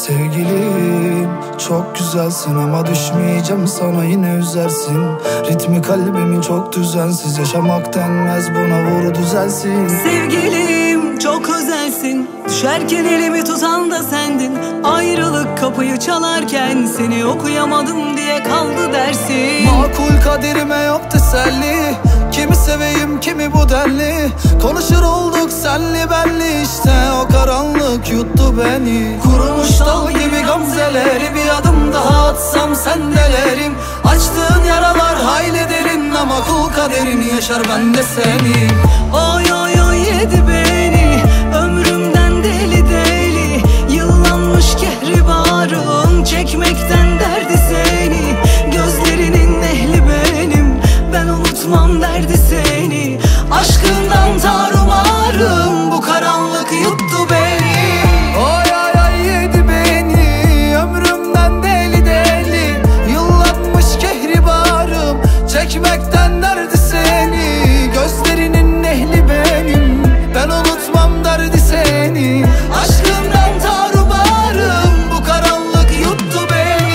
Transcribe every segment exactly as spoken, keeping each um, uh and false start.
Sevgilim çok güzelsin ama düşmeyeceğim sana, yine üzersin. Ritmi kalbimin çok düzensiz, yaşamak denmez buna, vur düzelsin. Sevgilim çok özelsin, düşerken elimi tutan da sendin. Ayrılık kapıyı çalarken seni okuyamadım diye kaldı dersin. Makul kaderime yok teselli, kimi seveyim kimi bu denli. Konuşur olduk senli benli, işte o karanlık yuttu beni. Kurumuş dal gibi gamzeleri, bir adım daha atsam sendelerim. Açtığın yaralar hayli derin ama kul kaderini yaşar ben de seni. Oy oy oy yedi beni, ömrümden deli deli. Yıllanmış kehribarım, çekmekten derdi seni. Gözlerinin ehli benim, ben unutmam derdi seni. Aşkından tarumarım, bu karanlık yuttu beni. Oy oy oy yedi beni, ömrümden deli deli. Yıllanmış kehribarım, çekmekten derdi seni. Gözlerinin ehli benim, ben unutmam derdi seni. Aşkından tarumarım, bu karanlık yuttu beni.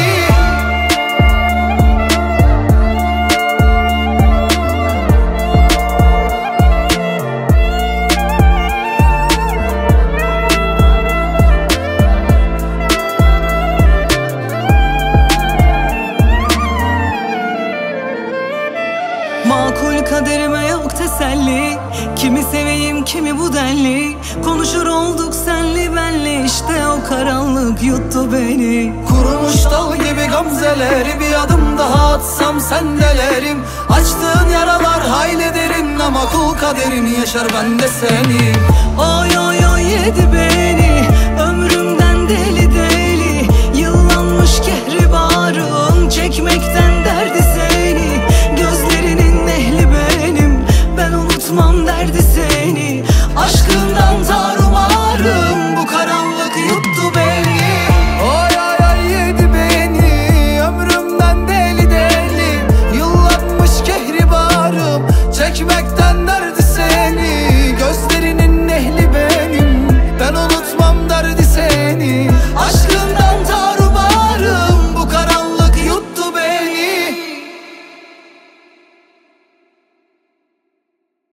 Makul kaderime yok teselli, kimi seveyim kimi bu denli. Konuşur olduk senli benli, işte o karanlık yuttu beni. Kurumuş dal gibi gamzeleri, bir adım daha atsam sendelerim. Açtığın yaralar hayli derin ama kul kaderini yaşar ben de seni. Oy oy oy yedi beni,